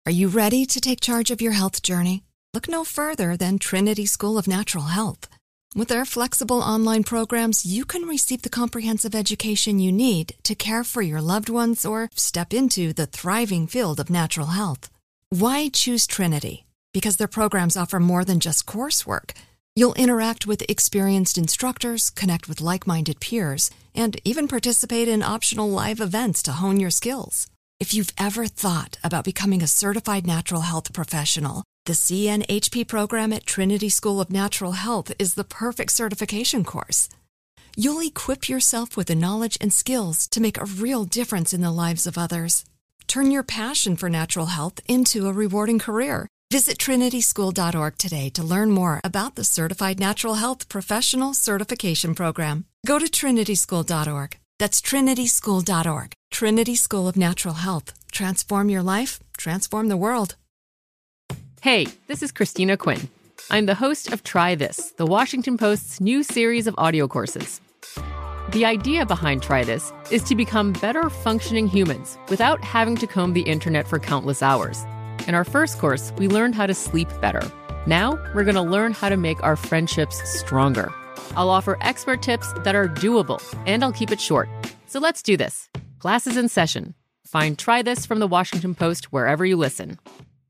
Are you ready to take charge of your health journey? Look no further than Trinity School of Natural Health. With their flexible online programs, you can receive the comprehensive education you need to care for your loved ones or step into the thriving field of natural health. Why choose Trinity? Because their programs offer more than just coursework. You'll interact with experienced instructors, connect with like-minded peers, and even participate in optional live events to hone your skills. If you've ever thought about becoming a certified natural health professional, the CNHP program at Trinity School of Natural Health is the perfect certification course. You'll equip yourself with the knowledge and skills to make a real difference in the lives of others. Turn your passion for natural health into a rewarding career. Visit trinityschool.org today to learn more about the Certified Natural Health Professional Certification Program. Go to trinityschool.org. That's trinityschool.org. Trinity School of Natural Health. Transform your life, transform the world. Hey, this is Christina Quinn. I'm the host of Try This, the Washington Post's new series of audio courses. The idea behind Try This is to become better functioning humans without having to comb the internet for countless hours. In our first course, we learned how to sleep better. Now, we're going to learn how to make our friendships stronger. I'll offer expert tips that are doable, and I'll keep it short. So let's do this. Class is in session. Find Try This from the Washington Post wherever you listen.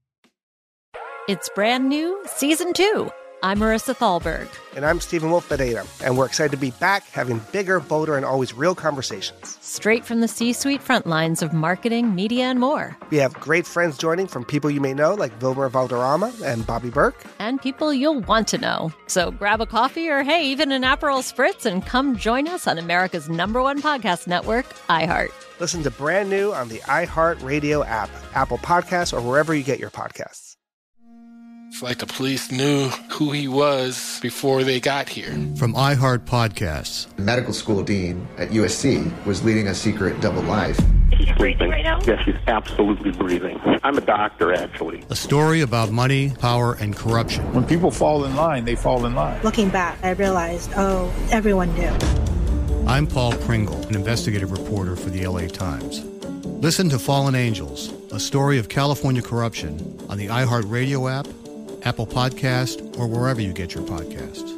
It's brand new, Season 2. I'm Marissa Thalberg. And I'm Stephen Wolf-Bedeta, and we're excited to be back having bigger, bolder, and always real conversations. Straight from the C-suite front lines of marketing, media, and more. We have great friends joining from people you may know, like Wilmer Valderrama and Bobby Burke. And people you'll want to know. So grab a coffee or, hey, even an Aperol Spritz and come join us on America's #1 podcast network, iHeart. Listen to Brand New on the iHeart Radio app, Apple Podcasts, or wherever you get your podcasts. It's like the police knew who he was before they got here. From iHeart Podcasts. The medical school dean at USC was leading a secret double life. He's breathing right now? Yes, he's absolutely breathing. I'm a doctor, actually. A story about money, power, and corruption. When people fall in line, they fall in line. Looking back, I realized, everyone knew. I'm Paul Pringle, an investigative reporter for the LA Times. Listen to Fallen Angels, a story of California corruption on the iHeart Radio app, Apple Podcast, or wherever you get your podcasts.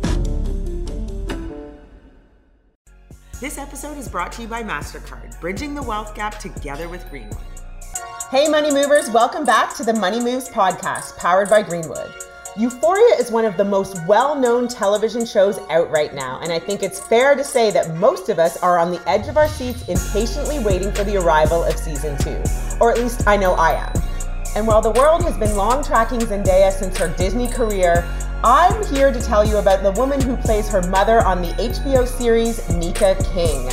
This episode is brought to you by MasterCard, bridging the wealth gap together with Greenwood. Hey Money Movers, welcome back to the Money Moves podcast, powered by Greenwood. Euphoria is one of the most well-known television shows out right now, and I think it's fair to say that most of us are on the edge of our seats impatiently waiting for the arrival of season 2, or at least I know I am. And while the world has been long tracking Zendaya since her Disney career, I'm here to tell you about the woman who plays her mother on the HBO series Nika King.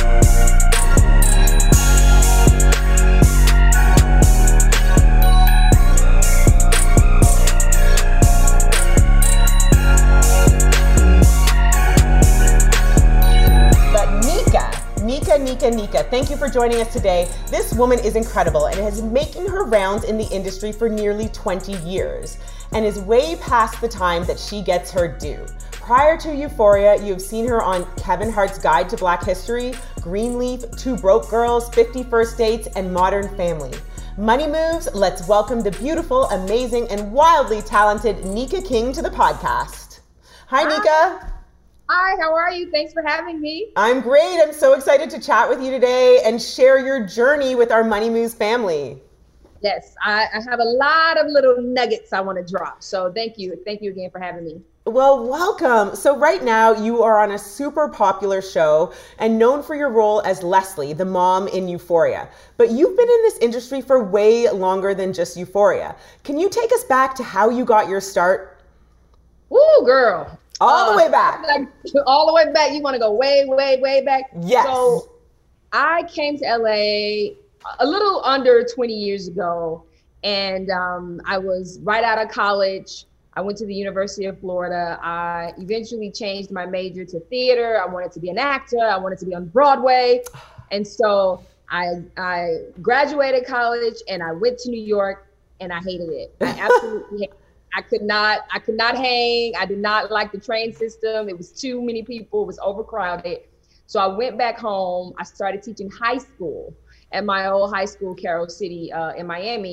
Nika, thank you for joining us today. This woman is incredible and has been making her rounds in the industry for nearly 20 years and is way past the time that she gets her due. Prior to Euphoria, you've seen her on Kevin Hart's Guide to Black History, Greenleaf, Two Broke Girls, 50 First Dates, and Modern Family. Money Moves, let's welcome the beautiful, amazing, and wildly talented Nika King to the podcast. Hi, Nika. Hi, how are you? Thanks for having me. I'm great. I'm so excited to chat with you today and share your journey with our Money Moves family. Yes, I have a lot of little nuggets I want to drop. So thank you. Thank you again for having me. Well, welcome. So right now you are on a super popular show and known for your role as Leslie, the mom in Euphoria. But you've been in this industry for way longer than just Euphoria. Can you take us back to how you got your start? Woo, girl. All the way back. All the way back. You want to go way, way, way back? Yes. So I came to LA a little under 20 years ago, and I was right out of college. I went to the University of Florida. I eventually changed my major to theater. I wanted to be an actor. I wanted to be on Broadway. And so I graduated college and I went to New York, and I hated it. I absolutely hated it. I could not hang. I did not like the train system. It was too many people. It was overcrowded. So I went back home. I started teaching high school at my old high school, Carroll City in Miami.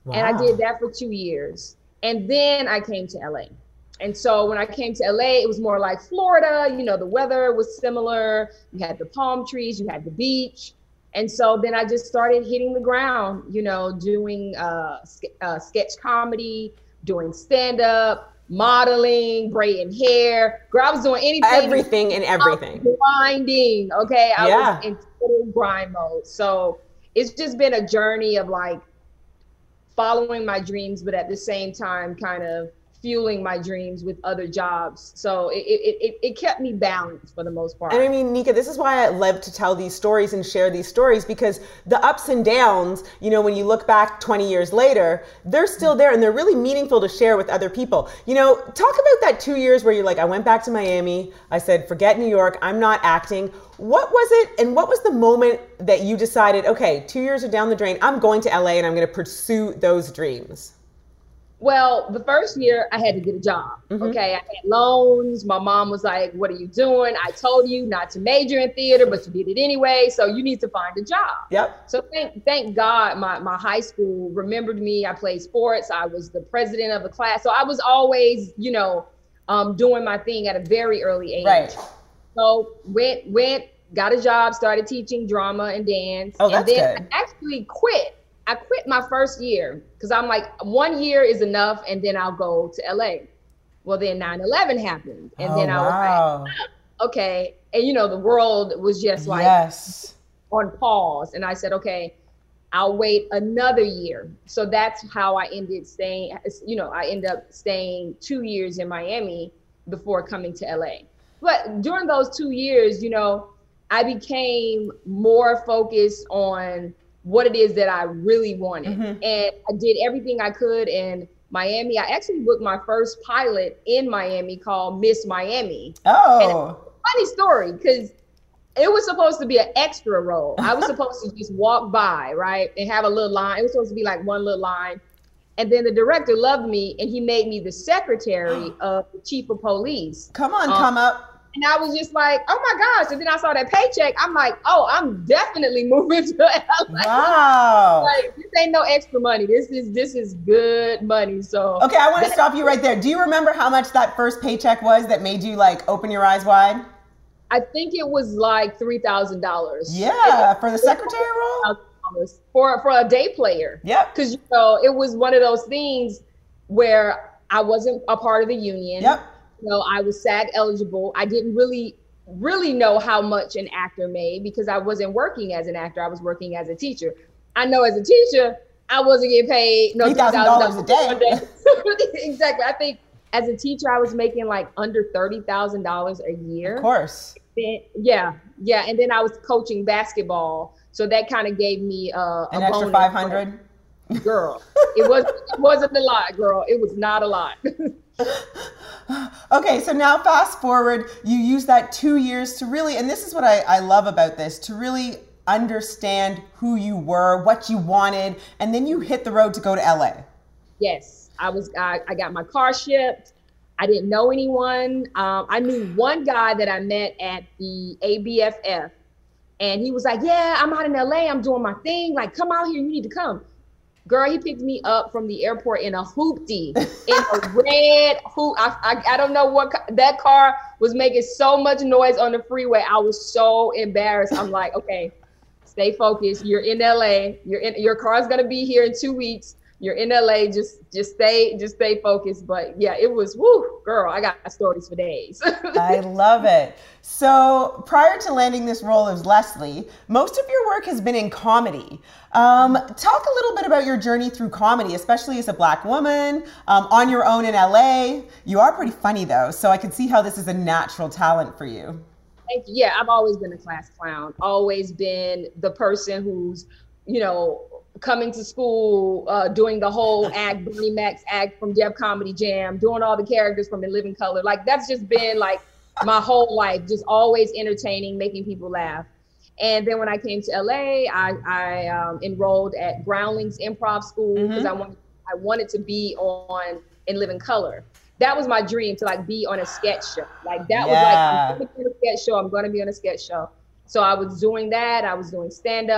Wow. And I did that for 2 years. And then I came to LA. And so when I came to LA, it was more like Florida, you know, the weather was similar. You had the palm trees, you had the beach. And so then I just started hitting the ground, you know, doing sketch comedy, doing stand-up, modeling, braiding hair. Girl, I was doing anything. Everything and everything. Grinding, okay? I was in total grind mode. So it's just been a journey of like following my dreams, but at the same time kind of fueling my dreams with other jobs. So it kept me balanced for the most part. And I mean, Nika, this is why I love to tell these stories and share these stories, because the ups and downs, you know, when you look back 20 years later, they're still there and they're really meaningful to share with other people. You know, talk about that 2 years where you're like, I went back to Miami. I said, forget New York. I'm not acting. What was it? And what was the moment that you decided, okay, 2 years are down the drain. I'm going to LA and I'm going to pursue those dreams? Well, the first year I had to get a job. Okay. I had loans. My mom was like, what are you doing? I told you not to major in theater, but you did it anyway. So you need to find a job. Yep. So thank God my high school remembered me. I played sports. I was the president of the class. So I was always, you know, doing my thing at a very early age. Right. So went, got a job, started teaching drama and dance. Oh, that's and then good. I actually quit. I quit my first year because I'm like, 1 year is enough and then I'll go to LA. Well, then 9/11 happened. And then I was like, okay. And you know, the world was just like on pause. And I said, okay, I'll wait another year. So that's how I ended up staying 2 years in Miami before coming to LA. But during those 2 years, you know, I became more focused on what it is that I really wanted. And I did everything I could in Miami. I actually booked my first pilot in Miami called Miss Miami. Oh. And funny story, because it was supposed to be an extra role. I was supposed to just walk by, right, and have a little line. It was supposed to be like one little line. And then the director loved me and he made me the secretary of the chief of police. Come on, come up. And I was just like, oh my gosh. And then I saw that paycheck. I'm like, oh, I'm definitely moving to LA. Wow. Like, this ain't no extra money. This is good money. So okay, I want to stop you right there. Do you remember how much that first paycheck was that made you like open your eyes wide? I think it was like $3,000. Yeah, for the secretary role? For a day player. Yep. Because, you know, it was one of those things where I wasn't a part of the union. Yep. You know, I was SAG eligible. I didn't really know how much an actor made because I wasn't working as an actor. I was working as a teacher. I know as a teacher, I wasn't getting paid $3,000 a day. Exactly. I think as a teacher, I was making like under $30,000 a year. Of course. Yeah. And then I was coaching basketball. So that kind of gave me an extra 500. Girl, it wasn't a lot, girl. It was not a lot. Okay, so now fast forward, you use that 2 years to really, and this is what I love about this, to really understand who you were, what you wanted, and then you hit the road to go to LA. Yes, I got my car shipped. I didn't know anyone. I knew one guy that I met at the ABFF, and he was like, yeah, I'm out in LA, I'm doing my thing. Like, come out here, you need to come. Girl, he picked me up from the airport in a hoopty, in a red hoop. I don't know what, that car was making so much noise on the freeway. I was so embarrassed. I'm like, okay, stay focused. You're in LA. Your car's gonna be here in 2 weeks. You're in LA. Just stay focused. But yeah, it was, woo, girl, I got stories for days. I love it. So prior to landing this role as Leslie, most of your work has been in comedy. Talk a little bit about your journey through comedy, especially as a Black woman, on your own in LA. You are pretty funny though, so I can see how this is a natural talent for you. Thank you. Yeah, I've always been a class clown, always been the person who's, you know, coming to school, doing the whole act, Bernie Mac's act from Def Comedy Jam, doing all the characters from In Living Color. Like, that's just been like my whole life, just always entertaining, making people laugh. And then when I came to LA, I enrolled at Groundlings Improv School because I wanted to be on In Living Color. That was my dream, to like be on a sketch show. Like that was like, I'm going to be on a sketch show. I'm going to be on a sketch show. So I was doing that. I was doing stand up.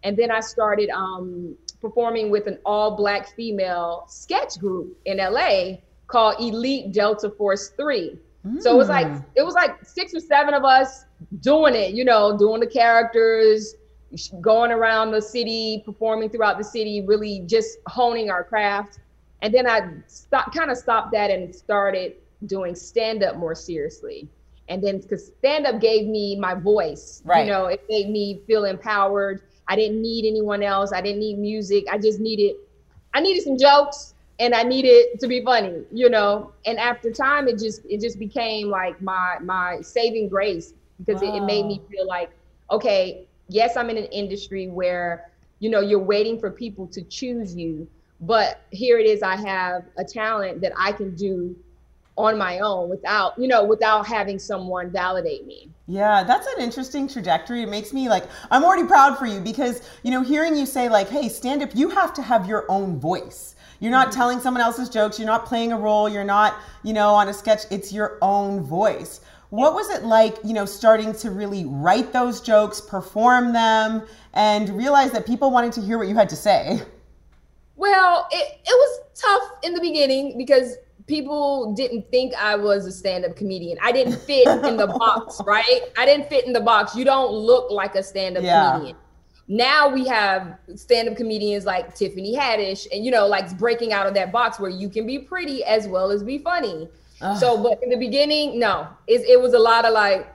And then I started performing with an all-Black female sketch group in LA called Elite Delta Force 3. So it was like 6 or 7 of us doing it, you know, doing the characters, going around the city, performing throughout the city, really just honing our craft. And then I stopped that and started doing stand-up more seriously. And then because stand-up gave me my voice, you know, it made me feel empowered. I didn't need anyone else. I didn't need music. I needed some jokes and I needed to be funny, you know? And after time, it just became like my saving grace, because it made me feel like, okay, yes, I'm in an industry where, you know, you're waiting for people to choose you, but here it is, I have a talent that I can do on my own without having someone validate me. Yeah, that's an interesting trajectory. It makes me like, I'm already proud for you, because, you know, hearing you say like, hey, stand up, you have to have your own voice. You're not telling someone else's jokes. You're not playing a role. You're not, you know, on a sketch. It's your own voice. What was it like, you know, starting to really write those jokes, perform them, and realize that people wanted to hear what you had to say? Well, it was tough in the beginning because people didn't think I was a stand-up comedian. I didn't fit in the box, right? I didn't fit in the box. You don't look like a stand-up comedian. Now we have stand-up comedians like Tiffany Haddish and, you know, like breaking out of that box where you can be pretty as well as be funny. So, but in the beginning, no, it was a lot of like,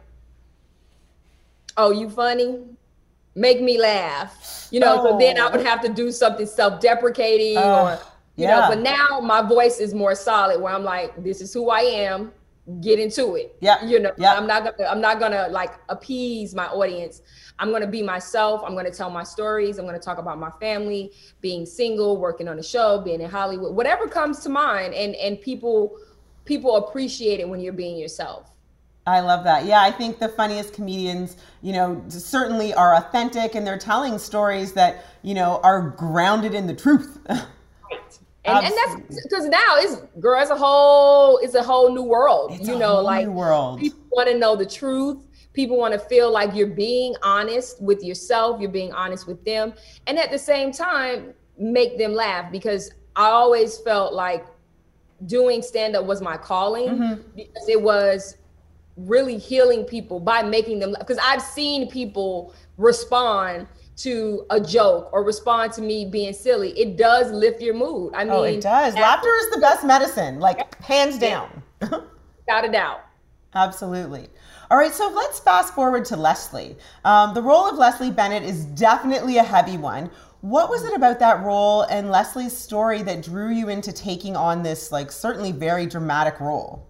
oh, you funny? Make me laugh. You know, so then I would have to do something self-deprecating or, you know, but now my voice is more solid where I'm like, this is who I am, get into it. You know, I'm not gonna like appease my audience. I'm gonna be myself. I'm gonna tell my stories. I'm gonna talk about my family, being single, working on a show, being in Hollywood, whatever comes to mind. And people appreciate it when you're being yourself. I love that. Yeah, I think the funniest comedians, you know, certainly are authentic, and they're telling stories that, you know, are grounded in the truth. And that's because now it's a whole new world. It's new world. People want to know the truth. People want to feel like you're being honest with yourself. You're being honest with them. And at the same time, make them laugh, because I always felt like doing stand-up was my calling, because it was really healing people by making them laugh. Because I've seen people respond to a joke or respond to me being silly. It does lift your mood. I mean, it does. Laughter is the best medicine, like hands down. Without a doubt. Absolutely. All right, so let's fast forward to Leslie. The role of Leslie Bennett is definitely a heavy one. What was it about that role and Leslie's story that drew you into taking on this, like, certainly very dramatic role?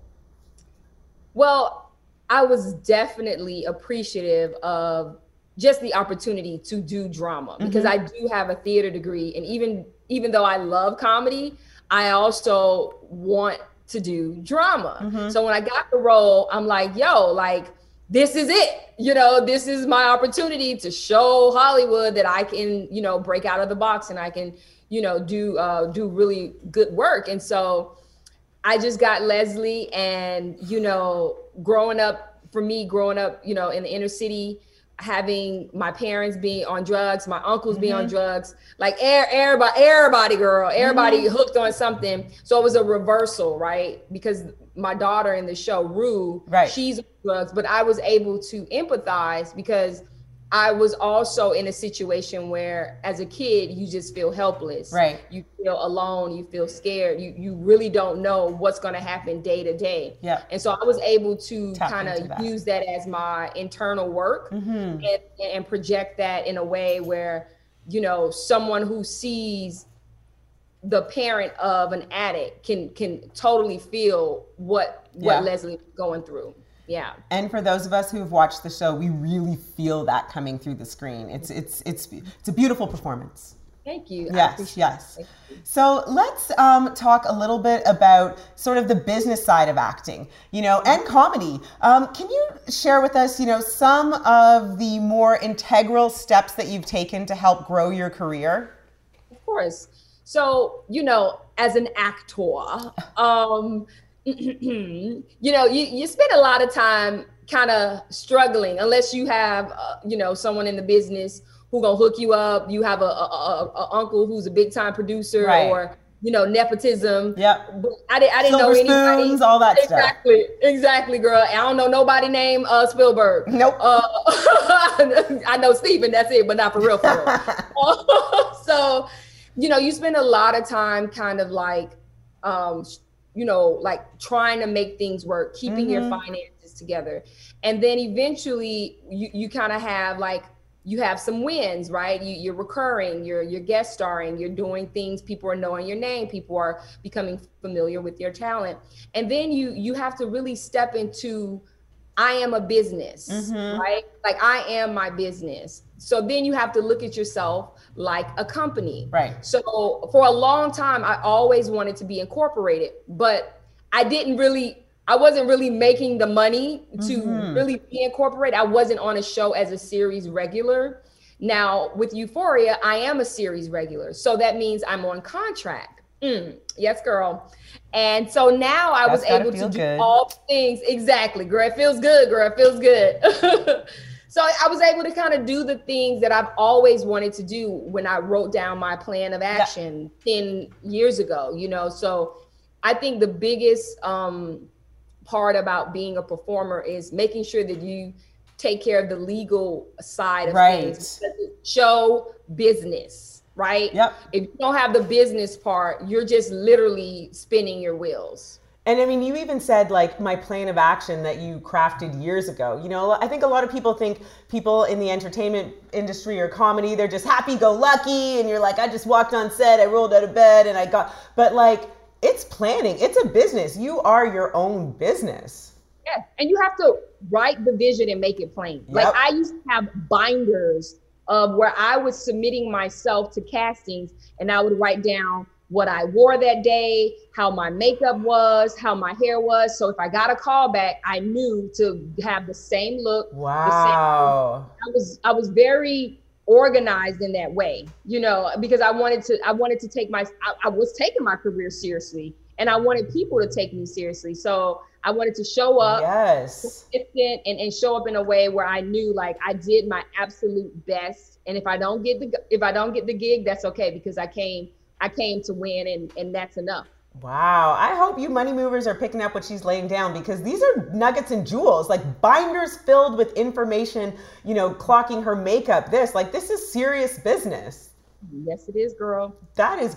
Well, I was definitely appreciative of just the opportunity to do drama, because I do have a theater degree, and even though I love comedy, I also want to do drama. So when I got the role, I'm like, yo, like, this is it. You know, this is my opportunity to show Hollywood that I can, you know, break out of the box and I can, you know, do really good work. And so I just got Leslie, and, you know, growing up, you know, in the inner city, having my parents being on drugs, my uncles being on drugs, like everybody hooked on something. So it was a reversal, right? Because my daughter in the show, Rue, she's on drugs, but I was able to empathize because I was also in a situation where as a kid, you just feel helpless. Right. You feel alone, you feel scared. You really don't know what's going to happen day to day. Yeah. And so I was able to kind of use that as my internal work and project that in a way where, you know, someone who sees the parent of an addict can totally feel what Leslie is going through. Yeah. And for those of us who've watched the show, we really feel that coming through the screen. It's a beautiful performance. Thank you. Yes. So let's talk a little bit about sort of the business side of acting, you know, and comedy. Can you share with us, you know, some of the more integral steps that you've taken to help grow your career? Of course. So, you know, as an actor, you know, you spend a lot of time kind of struggling unless you have, you know, someone in the business who gonna hook you up. You have a uncle who's a big time producer, or nepotism. Yep. But I didn't know anybody. Spoons, all that stuff. Exactly, girl. I don't know nobody named Spielberg. Nope. I know Steven, that's it, but not for real. So, you spend a lot of time kind of like, like trying to make things work, keeping your finances together. And then eventually you kind of have like, you have some wins, right? You're recurring, you're guest starring, you're doing things, people are knowing your name, people are becoming familiar with your talent. And then you have to really step into, I am a business, right? Like I am my business. So then you have to look at yourself like a company. Right. So for a long time, I always wanted to be incorporated, but I wasn't really making the money to really be incorporated. I wasn't on a show as a series regular. Now with Euphoria, I am a series regular. So that means I'm on contract. Yes, girl. And so now I was able to do all things. Exactly, girl. It feels good, girl. It feels good. So I was able to kind of do the things that I've always wanted to do when I wrote down my plan of action 10 years ago, So I think the biggest part about being a performer is making sure that you take care of the legal side of things. Show business, right? Yep. If you don't have the business part, you're just literally spinning your wheels. And I mean, you even said like my plan of action that you crafted years ago. I think a lot of people think people in the entertainment industry or comedy, they're just happy-go-lucky. And you're like, I just walked on set, I rolled out of bed and but like, it's planning. It's a business. You are your own business. Yeah. And you have to write the vision and make it plain. Yep. Like I used to have binders of where I was submitting myself to castings and I would write down what I wore that day, how my makeup was, how my hair was. So if I got a call back, I knew to have the same look. Wow. I was very organized in that way, because I wanted to take I was taking my career seriously and I wanted people to take me seriously. So I wanted to show up consistent and show up in a way where I knew like I did my absolute best. And if I don't get the gig, that's okay, because I came to win and that's enough. Wow. I hope you money movers are picking up what she's laying down, because these are nuggets and jewels, like binders filled with information, clocking her makeup, this is serious business. Yes, it is, girl. That is,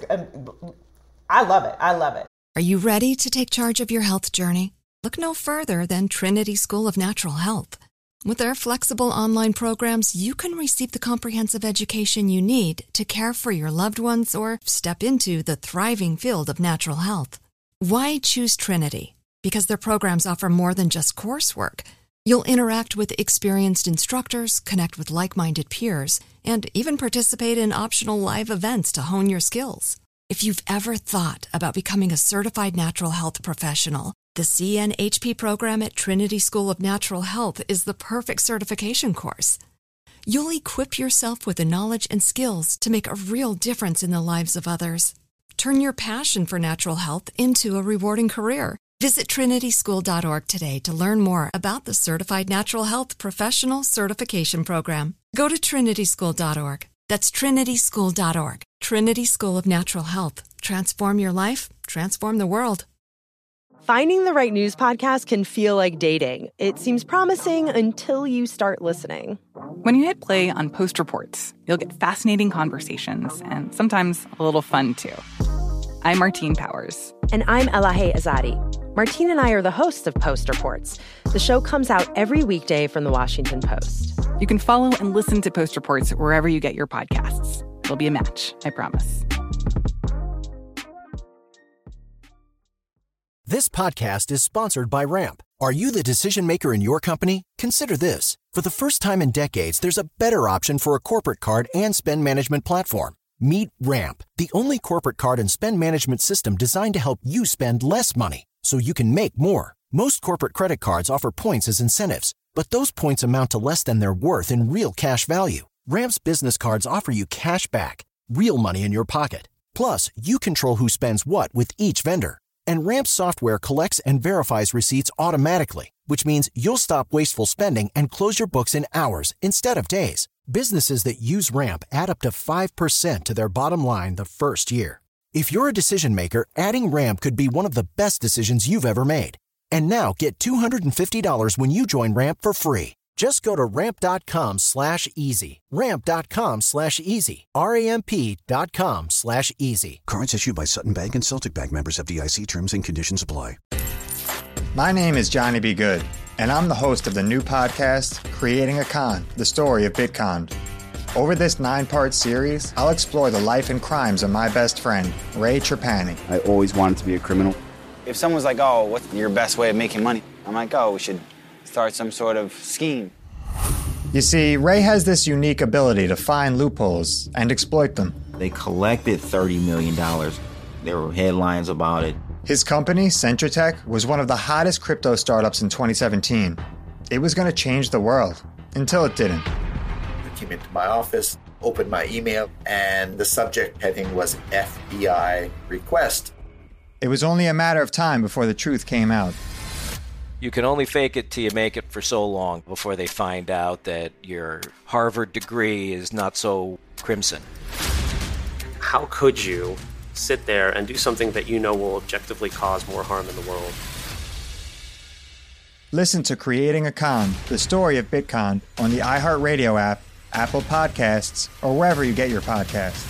I love it. I love it. Are you ready to take charge of your health journey? Look no further than Trinity School of Natural Health. With their flexible online programs, you can receive the comprehensive education you need to care for your loved ones or step into the thriving field of natural health. Why choose Trinity? Because their programs offer more than just coursework. You'll interact with experienced instructors, connect with like-minded peers, and even participate in optional live events to hone your skills. If you've ever thought about becoming a certified natural health professional, the CNHP program at Trinity School of Natural Health is the perfect certification course. You'll equip yourself with the knowledge and skills to make a real difference in the lives of others. Turn your passion for natural health into a rewarding career. Visit trinityschool.org today to learn more about the Certified Natural Health Professional Certification Program. Go to trinityschool.org. That's trinityschool.org. Trinity School of Natural Health. Transform your life, transform the world. Finding the right news podcast can feel like dating. It seems promising until you start listening. When you hit play on Post Reports, you'll get fascinating conversations and sometimes a little fun, too. I'm Martine Powers. And I'm Elahe Azadi. Martine and I are the hosts of Post Reports. The show comes out every weekday from The Washington Post. You can follow and listen to Post Reports wherever you get your podcasts. It'll be a match, I promise. This podcast is sponsored by Ramp. Are you the decision maker in your company? Consider this. For the first time in decades, there's a better option for a corporate card and spend management platform. Meet Ramp, the only corporate card and spend management system designed to help you spend less money so you can make more. Most corporate credit cards offer points as incentives, but those points amount to less than their worth in real cash value. Ramp's business cards offer you cash back, real money in your pocket. Plus, you control who spends what with each vendor. And Ramp's software collects and verifies receipts automatically, which means you'll stop wasteful spending and close your books in hours instead of days. Businesses that use Ramp add up to 5% to their bottom line the first year. If you're a decision maker, adding Ramp could be one of the best decisions you've ever made. And now get $250 when you join Ramp for free. Just go to ramp.com/easy. Ramp.com/easy. RAMP.com/easy. Cards issued by Sutton Bank and Celtic Bank, members of FDIC. Terms and conditions apply. My name is Johnny B. Good, and I'm the host of the new podcast, Creating a Con, the story of Bitcon. Over this 9-part series, I'll explore the life and crimes of my best friend, Ray Trapani. I always wanted to be a criminal. If someone's like, oh, what's your best way of making money? I'm like, oh, we should start some sort of scheme. You see, Ray has this unique ability to find loopholes and exploit them. They collected $30 million. There were headlines about it. His company, Centratech, was one of the hottest crypto startups in 2017. It was going to change the world, until it didn't. I came into my office, opened my email, and the subject heading was FBI request. It was only a matter of time before the truth came out. You can only fake it till you make it for so long before they find out that your Harvard degree is not so crimson. How could you sit there and do something that you know will objectively cause more harm in the world? Listen to Creating a Con, the story of Bitcon, on the iHeartRadio app, Apple Podcasts, or wherever you get your podcasts.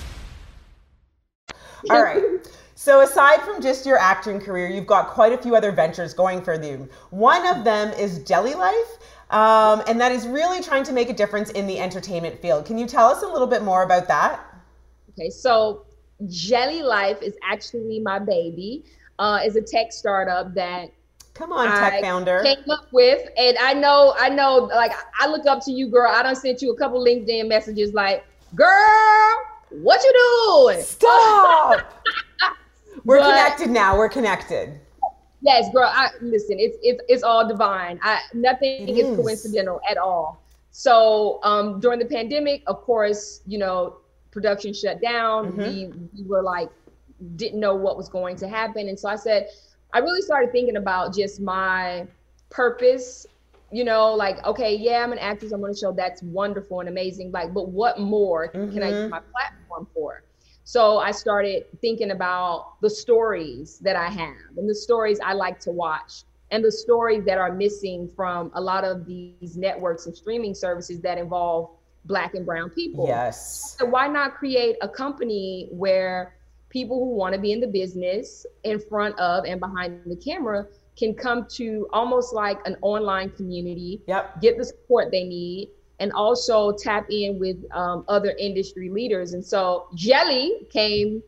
All right. So aside from just your acting career, you've got quite a few other ventures going for you. One of them is Jelly Life, and that is really trying to make a difference in the entertainment field. Can you tell us a little bit more about that? Okay, so Jelly Life is actually my baby. Is a tech startup that Come on, tech founder. Came up with, and I know, like, I look up to you, girl. I done sent you a couple LinkedIn messages like, girl, what you doing? Stop. We're connected now. We're connected. Yes, girl. Listen, it's all divine. Nothing is coincidental at all. So during the pandemic, of course, production shut down. Mm-hmm. We were like, didn't know what was going to happen. And so I said, I really started thinking about just my purpose, like, okay, yeah, I'm an actress. I'm on a show. That's wonderful and amazing. Like, but what more can I use my platform for? So I started thinking about the stories that I have and the stories I like to watch and the stories that are missing from a lot of these networks and streaming services that involve Black and brown people. Yes. So why not create a company where people who want to be in the business in front of and behind the camera can come to almost like an online community, get the support they need, and also tap in with other industry leaders. And so Jelly came,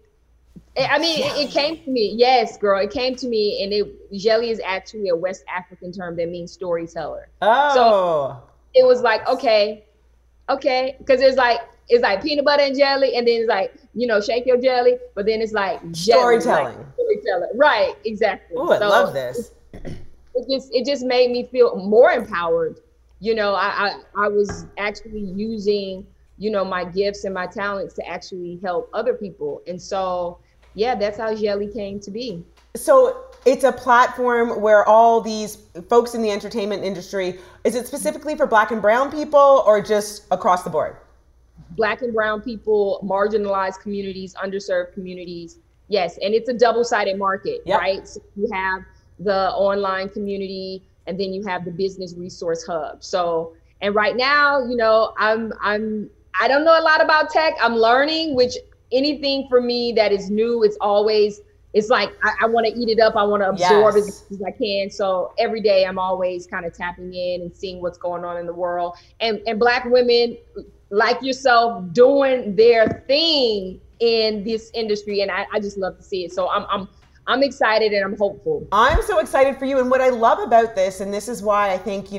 it came to me. Yes, girl, it came to me. And Jelly is actually a West African term that means storyteller. Oh. So it was like, okay. Because it's like peanut butter and jelly, and then it's like, shake your jelly, but then it's like jelly, storytelling. Like storyteller. Right, exactly. Oh, I love this. It just made me feel more empowered. I was actually using, my gifts and my talents to actually help other people. And so, yeah, that's how Jelly came to be. So it's a platform where all these folks in the entertainment industry, is it specifically for Black and brown people or just across the board? Black and brown people, marginalized communities, underserved communities. Yes. And it's a double-sided market, right? So you have the online community, and then you have the business resource hub. So, and right now, I don't know a lot about tech. I'm learning, which anything for me that is new, it's like, I want to eat it up. I want to absorb as much as I can. So every day I'm always kind of tapping in and seeing what's going on in the world, and Black women like yourself doing their thing in this industry. And I just love to see it. So I'm excited and I'm hopeful. I'm so excited for you. And what I love about this, and this is why I think,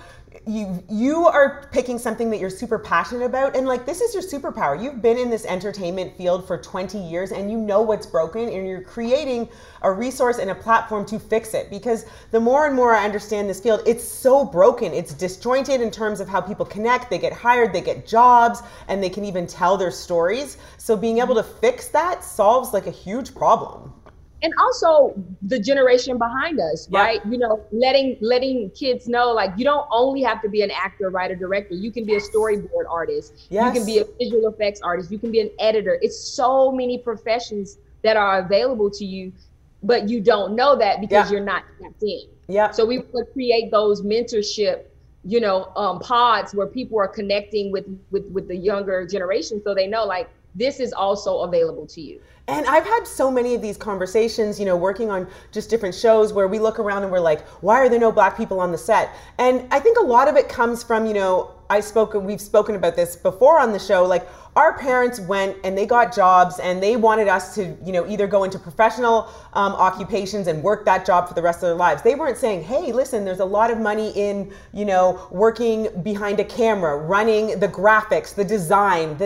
you are picking something that you're super passionate about, and like, this is your superpower. You've been in this entertainment field for 20 years and you know what's broken, and you're creating a resource and a platform to fix it. Because the more and more I understand this field, it's so broken. It's disjointed in terms of how people connect, they get hired, they get jobs, and they can even tell their stories. So being able to fix that solves like a huge problem. And also the generation behind us, right? You know, letting kids know, like, you don't only have to be an actor, writer, director. You can be a storyboard artist. You can be a visual effects artist. You can be an editor. It's so many professions that are available to you, but you don't know that because you're not tapped in. So we want to create those mentorship, you know, pods where people are connecting with the younger generation, so they know, like, this is also available to you. And I've had so many of these conversations, you know, working on just different shows where we look around and we're like, why are there no Black people on the set? And I think a lot of it comes from, you know, we've spoken about this before on the show, like, our parents went and they got jobs and they wanted us to, you know, either go into professional occupations and work that job for the rest of their lives. They weren't saying, hey, listen, there's a lot of money in, you know, working behind a camera, running the graphics, the design,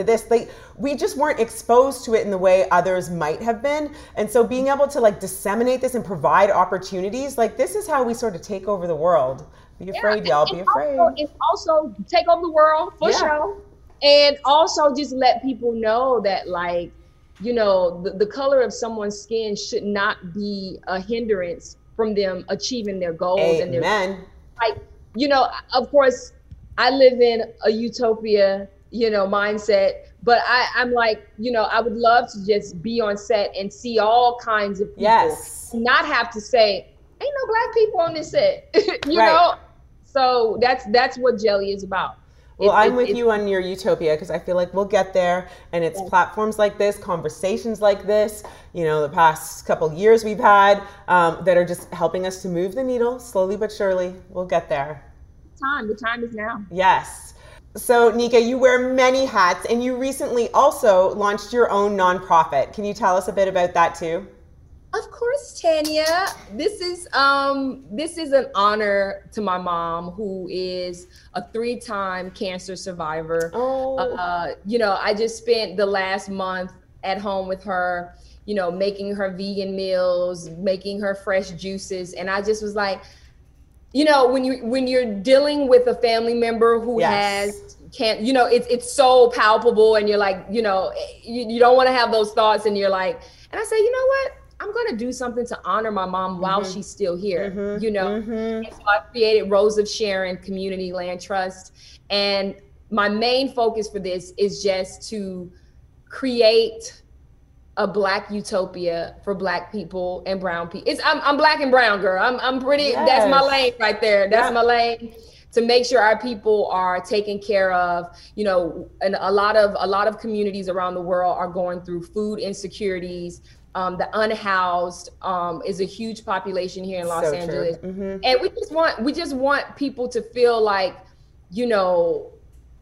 we just weren't exposed to it in the way others might have been. And so being able to, like, disseminate this and provide opportunities, like, this is how we sort of take over the world. Be afraid, y'all, be afraid. It's also take over the world, for sure. And also just let people know that, like, you know, the color of someone's skin should not be a hindrance from them achieving their goals. Amen. And like, you know, of course, I live in a utopia, you know, mindset, but I'm like, you know, I would love to just be on set and see all kinds of people, not have to say, ain't no Black people on this set, you know? So that's what Jelly is about. Well, I'm with you on your utopia, because I feel like we'll get there, and it's platforms like this, conversations like this, you know, the past couple years we've had that are just helping us to move the needle slowly but surely. We'll get there. The time is now. Yes. So Nika, you wear many hats, and you recently also launched your own nonprofit. Can you tell us a bit about that too? Of course, Tanya. This is an honor to my mom, who is a 3-time cancer survivor. You know, I just spent the last month at home with her, you know, making her vegan meals, making her fresh juices, and I just was like, you know, when you're dealing with a family member who can't, you know, it's so palpable, and you're like, you know, you don't want to have those thoughts, and you're like, and I say, you know what? I'm going to do something to honor my mom while she's still here, you know? And so I created Rose of Sharon Community Land Trust. And my main focus for this is just to create a Black utopia for Black people and brown people. I'm Black and brown, girl. I'm pretty, that's my lane right there. That's my lane, to make sure our people are taken care of, you know, and a lot of communities around the world are going through food insecurities. The unhoused is a huge population here in Los Angeles. And we just want people to feel like, you know,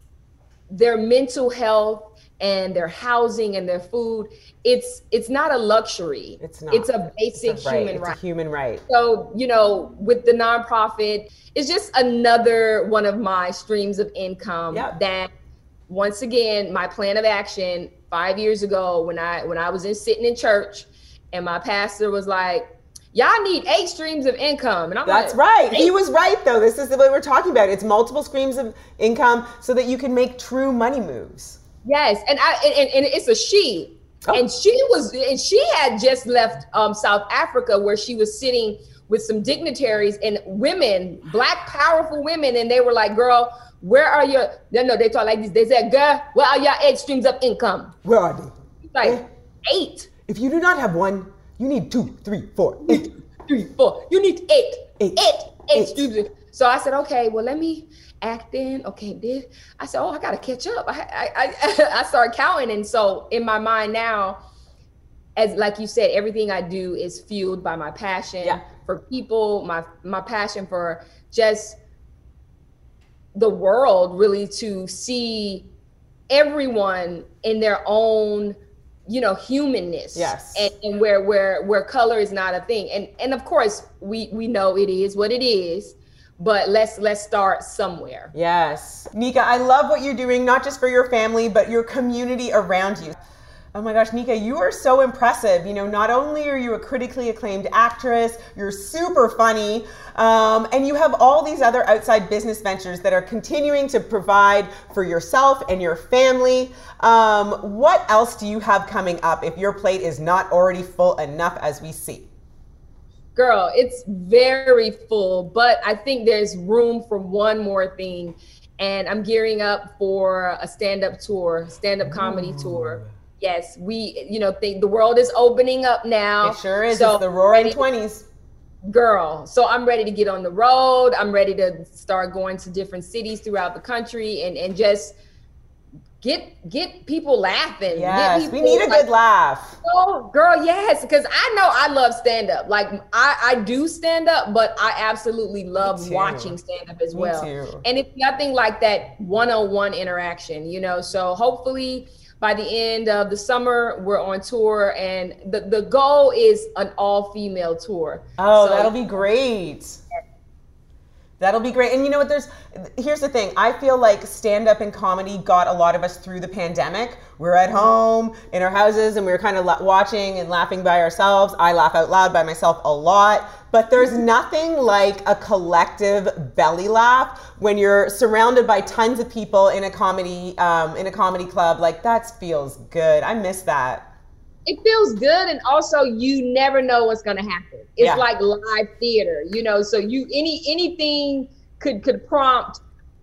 their mental health and their housing and their food, it's not a luxury. It's not. It's a basic human right. It's a human right. So, you know, with the nonprofit, it's just another one of my streams of income that, once again, my plan of action 5 years ago, when I was sitting in church, and my pastor was like, y'all need 8 streams of income. And I'm That's right. He was right, though. This is the way we're talking about. It's multiple streams of income so that you can make true money moves. Yes. And it's a she. And she had just left South Africa, where she was sitting with some dignitaries and women, Black powerful women. And they were like, girl, where are your, no, they talk like this. They said, girl, where are your 8 streams of income? Where are they? Like 8. If you do not have 1, you need 2, 3, 4, 8. 3, 4. You need 8 streams. So I said, okay, well, let me act in. Okay, I said, I got to catch up. I started counting. And so in my mind now, as like you said, everything I do is fueled by my passion for people, my passion for just the world, really, to see everyone in their own, you know, humanness. And where color is not a thing. And of course we know it is what it is, but let's start somewhere. Yes. Nika, I love what you're doing, not just for your family, but your community around you. Oh my gosh, Nika, you are so impressive. You know, not only are you a critically acclaimed actress, you're super funny, and you have all these other outside business ventures that are continuing to provide for yourself and your family. What else do you have coming up if your plate is not already full enough as we see? Girl, it's very full, but I think there's room for one more thing. And I'm gearing up for a stand-up tour, stand-up comedy tour. Yes, think the world is opening up now. It sure is. So it's the roaring 20s. Girl, so I'm ready to get on the road. I'm ready to start going to different cities throughout the country and just get people laughing. Yes, we need a good laugh. Oh, girl, yes, because I know I love stand-up. Like, I do stand-up, but I absolutely love watching stand-up as well. Me too. And it's nothing like that one-on-one interaction, so hopefully by the end of the summer, we're on tour, and the goal is an all-female tour. Oh, so that'll be great. That'll be great. And you know what, here's the thing. I feel like stand-up and comedy got a lot of us through the pandemic. We're at home in our houses and we were kind of watching and laughing by ourselves. I laugh out loud by myself a lot. But there's nothing like a collective belly laugh when you're surrounded by tons of people in a comedy club. Like, that feels good. I miss that. It feels good, and also you never know what's gonna happen. It's like live theater, so anything could prompt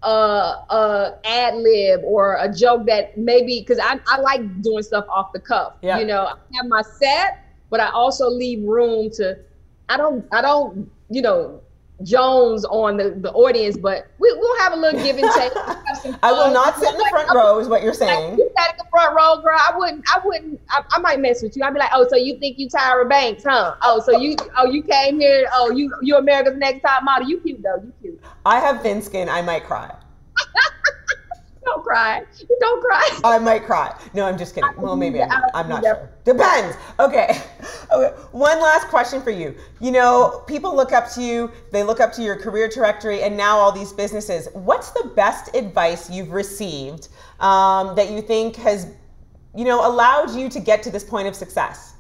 a ad lib or a joke that maybe, because I like doing stuff off the cuff. I have my set, but I also leave room to, I don't Jones on the audience, but we'll have a little give and take. I will not sit in the front row is what you're saying. You sat in the front row, girl. I might mess with you. I'd be like, oh, so you think you Tyra Banks, huh? Oh, so you came here. Oh, you America's Next Top Model. You cute though. You cute. I have thin skin. I might cry. Don't cry. Don't cry. I might cry. No, I'm just kidding. Well, maybe I'm not sure. Depends. Okay. One last question for you. People look up to you. They look up to your career trajectory and now all these businesses. What's the best advice you've received that you think has, allowed you to get to this point of success?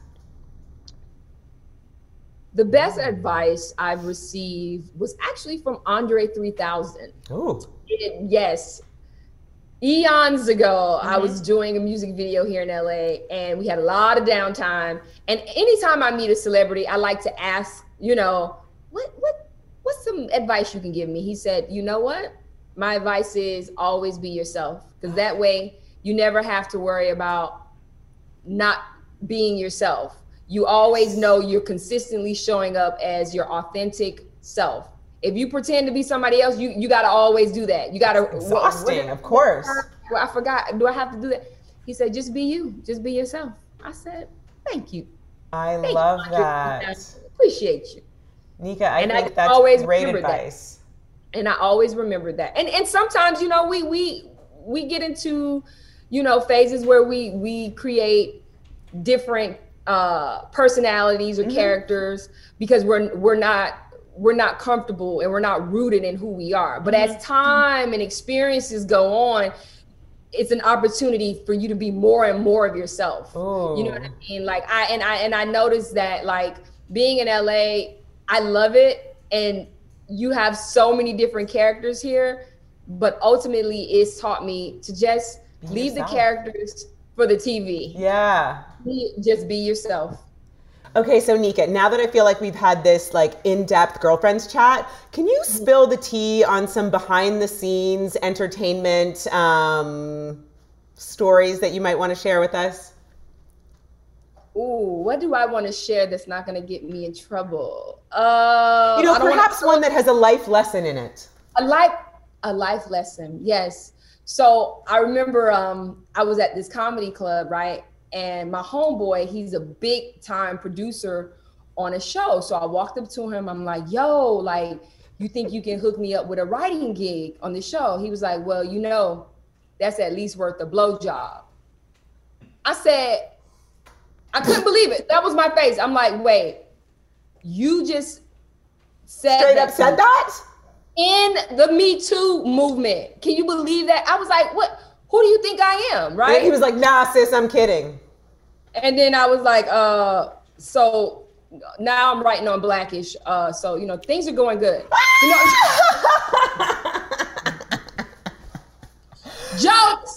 The best advice I've received was actually from Andre 3000. Oh. Yes. Eons ago, I was doing a music video here in LA, and we had a lot of downtime. And anytime I meet a celebrity, I like to ask, what's some advice you can give me? He said, you know what? My advice is always be yourself, because that way you never have to worry about not being yourself. You always know you're consistently showing up as your authentic self. If you pretend to be somebody else, you got to always do that. You got to. Exhausting, of course. Well, I forgot. Do I have to do that? He said, just be you. Just be yourself. I said, thank you. I love that. I appreciate you. Nika, I think that's great advice. And I always remember that. And sometimes, we get into, phases where we create different personalities or characters because we're not comfortable and we're not rooted in who we are. But as time and experiences go on, it's an opportunity for you to be more and more of yourself. Ooh. You know what I mean? Like I noticed that, like, being in LA, I love it. And you have so many different characters here, but ultimately it's taught me to just leave the characters for the TV. Yeah. Just be yourself. Okay, so Nika, now that I feel like we've had this in-depth girlfriends chat, can you spill the tea on some behind-the-scenes entertainment stories that you might want to share with us? Ooh, what do I want to share that's not going to get me in trouble? Perhaps one that has a life lesson in it. A life lesson, yes. So I remember I was at this comedy club, right? And my homeboy, he's a big time producer on a show. So I walked up to him. I'm like, yo, you think you can hook me up with a writing gig on the show? He was like, well, that's at least worth a blowjob. I said, I couldn't believe it. That was my face. I'm like, wait, you just said straight up said that? In the Me Too movement. Can you believe that? I was like, what? Who do you think I am, right? And he was like, nah, sis, I'm kidding. And then I was like, so now I'm writing on Blackish. So, things are going good. Jokes.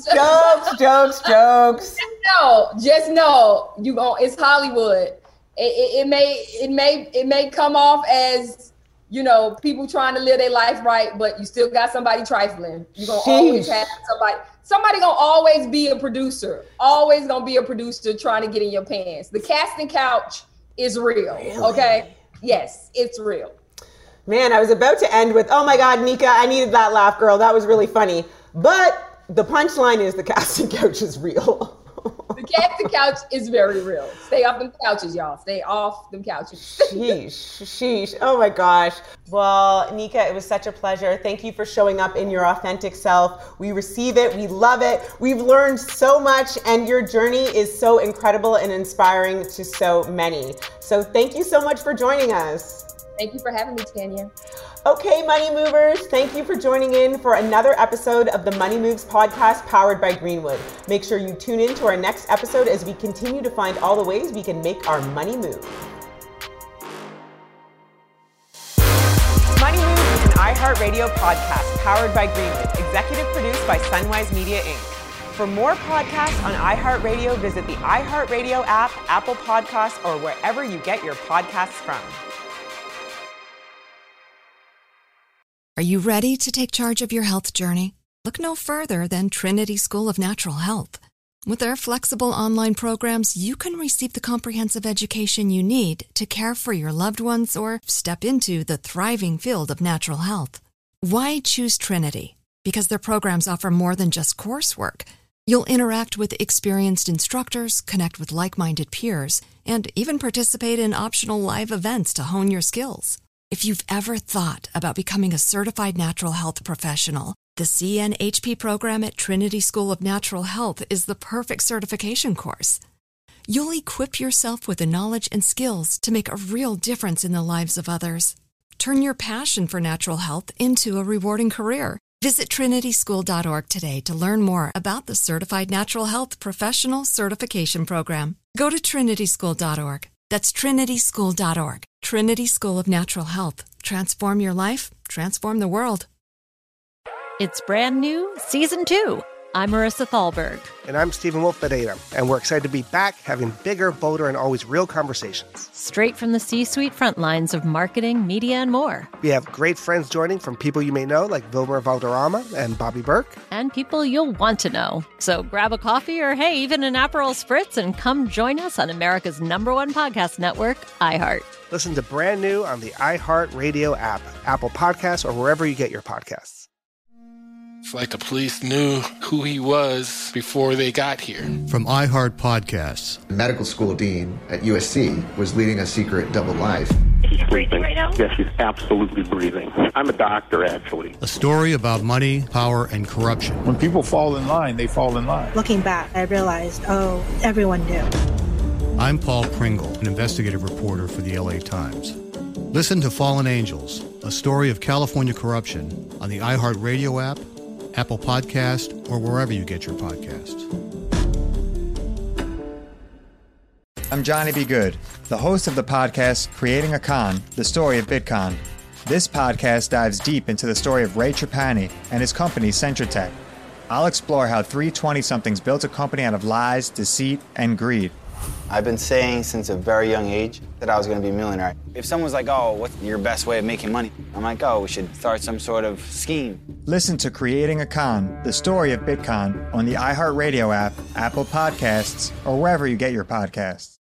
Just know it's Hollywood. It may come off as, people trying to live their life right, but you still got somebody trifling. You're going to always have somebody going to always be a producer, always going to be a producer trying to get in your pants. The casting couch is real. Really? Okay. Yes, it's real. Man, I was about to end with, oh my God, Nika, I needed that laugh, girl. That was really funny. But the punchline is the casting couch is real. The casting couch is very real. Stay off them couches, y'all. Stay off them couches. Sheesh. Oh my gosh. Well, Nika, it was such a pleasure. Thank you for showing up in your authentic self. We receive it. We love it. We've learned so much, and your journey is so incredible and inspiring to so many. So thank you so much for joining us. Thank you for having me, Tanya. Okay, Money Movers, thank you for joining in for another episode of the Money Moves podcast powered by Greenwood. Make sure you tune in to our next episode as we continue to find all the ways we can make our money move. Money Moves is an iHeartRadio podcast powered by Greenwood, executive produced by Sunwise Media, Inc. For more podcasts on iHeartRadio, visit the iHeartRadio app, Apple Podcasts, or wherever you get your podcasts from. Are you ready to take charge of your health journey? Look no further than Trinity School of Natural Health. With their flexible online programs, you can receive the comprehensive education you need to care for your loved ones or step into the thriving field of natural health. Why choose Trinity? Because their programs offer more than just coursework. You'll interact with experienced instructors, connect with like-minded peers, and even participate in optional live events to hone your skills. If you've ever thought about becoming a certified natural health professional, the CNHP program at Trinity School of Natural Health is the perfect certification course. You'll equip yourself with the knowledge and skills to make a real difference in the lives of others. Turn your passion for natural health into a rewarding career. Visit trinityschool.org today to learn more about the Certified Natural Health Professional Certification Program. Go to trinityschool.org. That's trinityschool.org. Trinity School of Natural Health. Transform your life, transform the world. It's brand new, Season 2. I'm Marissa Thalberg. And I'm Stephen Wolf-Bedeta, and we're excited to be back having bigger, bolder, and always real conversations. Straight from the C-suite front lines of marketing, media, and more. We have great friends joining from people you may know, like Wilmer Valderrama and Bobby Burke. And people you'll want to know. So grab a coffee or, hey, even an Aperol Spritz and come join us on America's #1 podcast network, iHeart. Listen to Brand New on the iHeartRadio app, Apple Podcasts, or wherever you get your podcasts. It's like the police knew who he was before they got here. From iHeart Podcasts. The medical school dean at USC was leading a secret double life. He's breathing right now? Yes, he's absolutely breathing. I'm a doctor, actually. A story about money, power, and corruption. When people fall in line, they fall in line. Looking back, I realized, everyone knew. I'm Paul Pringle, an investigative reporter for the LA Times. Listen to Fallen Angels, a story of California corruption on the iHeartRadio app, Apple Podcast, or wherever you get your podcasts. I'm Johnny B. Good, the host of the podcast Creating a Con, the story of Bitcoin. This podcast dives deep into the story of Ray Trapani and his company Centratech. I'll explore how three 20-somethings built a company out of lies, deceit, and greed. I've been saying since a very young age that I was going to be a millionaire. If someone's like, oh, what's your best way of making money? I'm like, oh, we should start some sort of scheme. Listen to Creating a Con, the story of Bitcoin on the iHeartRadio app, Apple Podcasts, or wherever you get your podcasts.